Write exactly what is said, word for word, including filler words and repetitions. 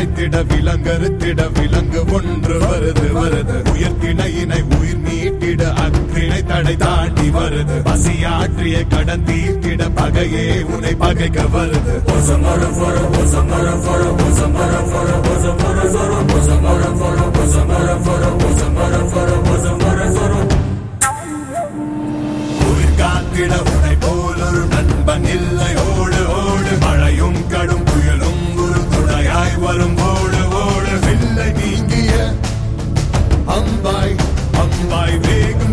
அழைத்திட விலங்கறுத்திட விலங்கு ஒன்று வருது வருது உயர்த்திணையினை உயிர் நீட்டிட அக்கினை தடை தாண்டி வருது பசியாற்றிய கடன் தீர்த்திட பகையே உன்னை பகைக்க வருது உயிர் காத்திட உன்னை போலொரு நண்பன் இல்லை ஓடு ஓடு மழையும் கடும் புயலும் ஒரு துணையாய் வரும் ஓடு ஓடு வில்லை நீங்கிய அம்பாய் அம்பாய் வேகும்